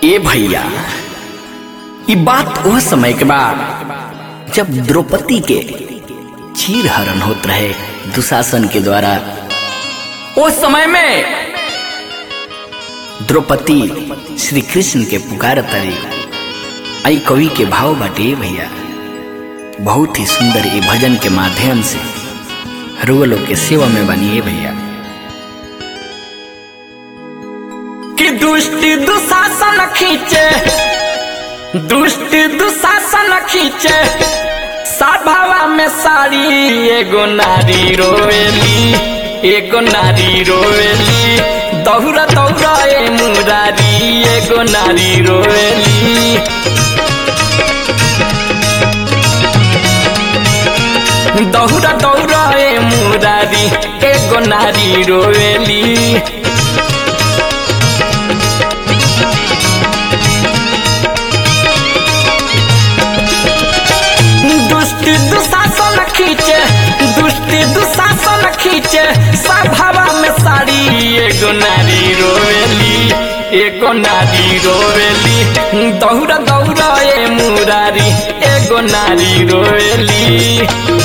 ए भैया, ये बात वह समय के बाद जब द्रौपदी के चीर हरण होत रहे दुशासन के द्वारा। उस समय में द्रौपदी श्री कृष्ण के पुकार तरी आई कवि के भाव बाटे भैया। बहुत ही सुंदर ये भजन के माध्यम से रुगलों के सेवा में बनिए भैया। कि दुष्ट दुशासन खींचे, दुष्ट दुशासन खींचे, सभावा में साड़ी एगो नारी रोवेली, एगो नारी रोवेली, दौड़ा दौड़ा ए मुरारी एगो नारी रोवेली। दौड़ा दौड़ा ए मुरारी एगो नारी रोवेली। दुष्ट दुशासन खींचे, दुष्ट दुशासन खींचे, सभावा में साड़ी एगो नारी रोवेली, एगो नारी रोवेली, दौड़ा दौड़ा ए मुरारी एगो नारी रोवेली।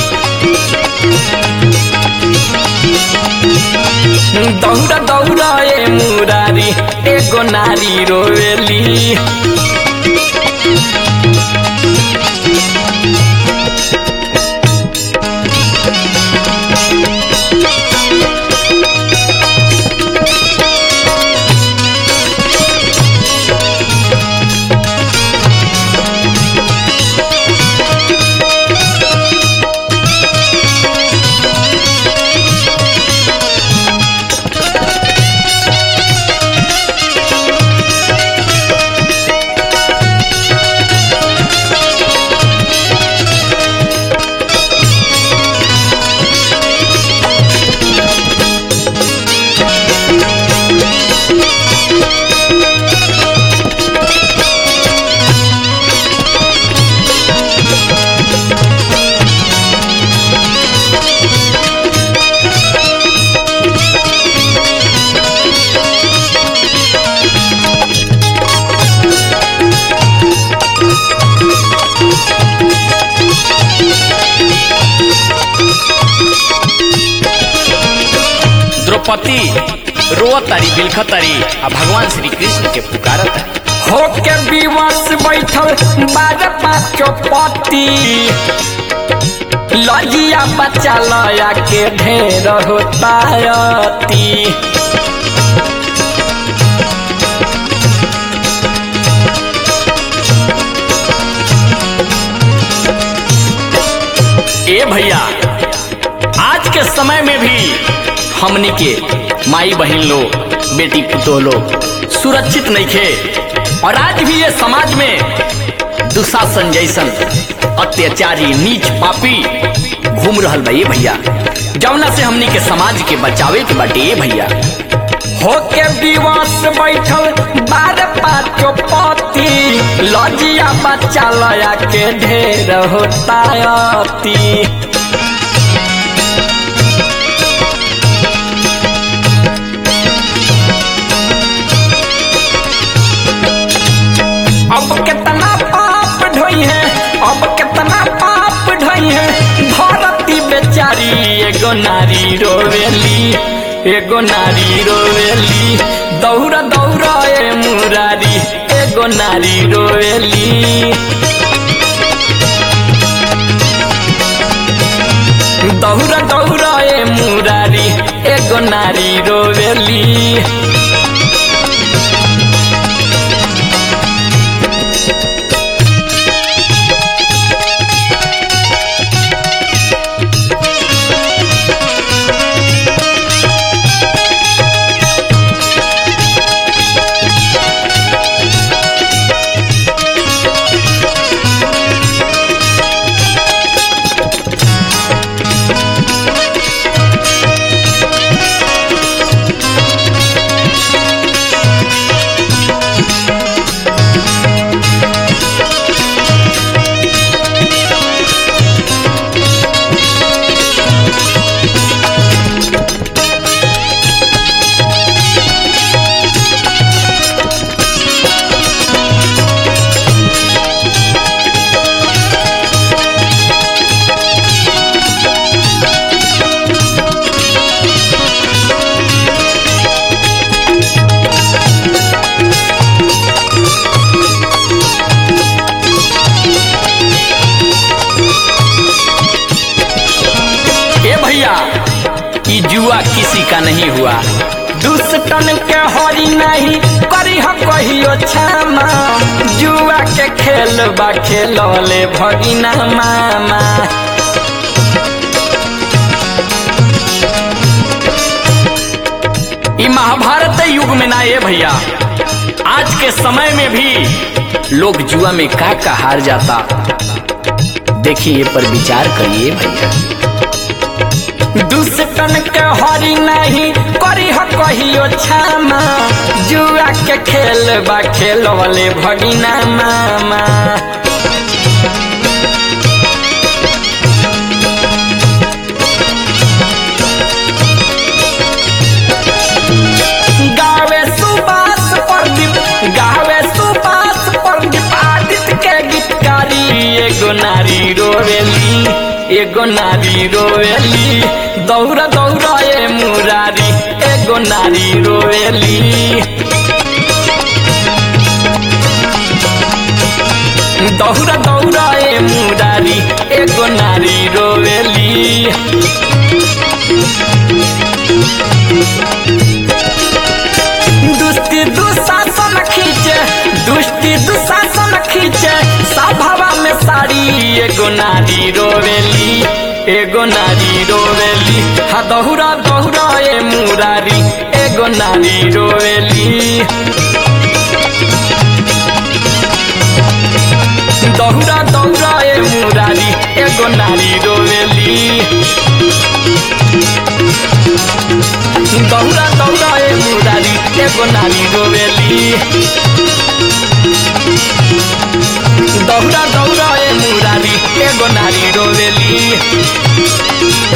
दौड़ा दौड़ा ए मुरारी एगो नारी रोवेली। द्रौपदी रोतारी बिलखतारी आ भगवान श्री कृष्ण के पुकारत हो के विवश बैठल 12-5 पति, लजिया बच्चा लया के ढेर होता अति। ए भैया, आज के समय में भी हमनी के माई बहन लोग, बेटी पुतोह लोग सुरक्षित नहीं थे। और आज भी ये समाज में दुशासन जैसन अत्याचारी नीच पापी घूम रहल बा। ये भैया, जौना से हमनी के समाज के बचावे के बाटे। ये भैया, होके विवश बैठल 12-5 पति, लजिया बच्चा लया के ढेर होता अति। अब कितना पाप ढोई है, अब कितना पाप ढोई है, धरती बेचारी एगो नारी रोवेली, एगो नारी रोवेली, दौड़ा दौड़ा ए मुरारी एगो नारी रोवेली। दौड़ा दौड़ा ए मुरारी एगो नारी रोवेली। जुआ किसी का नहीं हुआ। दुष्टन के हरी नहीं करी हो कहियो क्षमा, जुआ के खेल बा खेलले भगिना मामा। ई महाभारत युग में ना ये भैया, आज के समय में भी लोग जुआ में का हार जाता। देखिए पर विचार करिए भैया। दुष्टन के हरी नहीं करी हो कहियो क्षमा, जुआ के खेल बा खेलले भगिना मामा। गावे सुबास प्रदीप आदित्य के गीतकारी, एगो नारी रोवेली एगो नारी रोवेली, दौड़ा दौड़ा ए मुरारी, एगो नारी रोवेली। दौड़ा दौड़ा ए मुरारी, एगो नारी रोवेली। दुष्टि दुशासन खींचे सभावा में साड़ी, एगो नारी रोवेली एगो नारी रोवेली। हा दौड़ा दौड़ा ए मुरारी, एगो नारी रोवेली। दौड़ा दौड़ा ए मुरारी, एगो नारी रोवेली। दौड़ा दौड़ा ए मुरारी, एगो नारी रोवेली। दौड़ा दौड़ा ए मुरारी, एगो नारी रोवेली।